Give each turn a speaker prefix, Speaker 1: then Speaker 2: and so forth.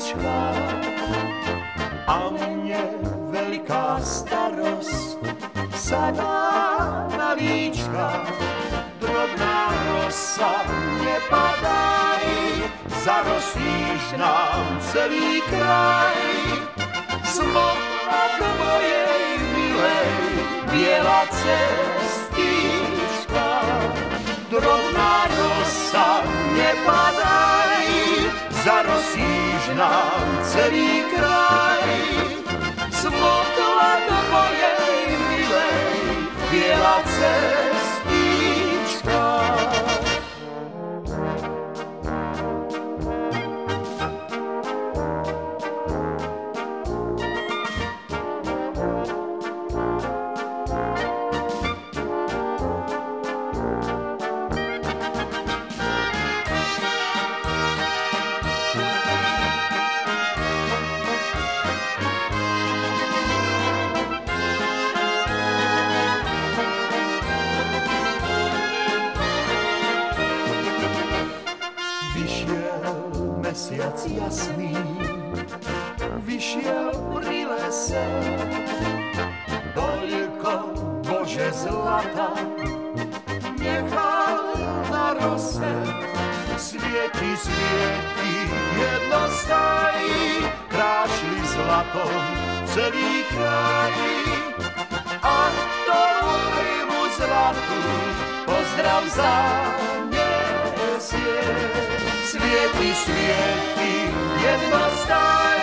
Speaker 1: sestríčka. A mne veľká starosť sadá na víčka. Drobná rosa, nepadaj, zarostíš nám celý kraj. Smotná k mojej milej, biela cestička. Drobná rosa, nepadaj, zarostíš nám celý kraj. Smotná k mojej milej, biela cestička. Mesiac jasný vyšiel pri lese, toľko Bože zlata nechal na rose. Svieti, svieti jednostaj, krášli zlatom celý kraj. A tomu zlatu pozdrav zanesie. Svieti, svieti jednostaj,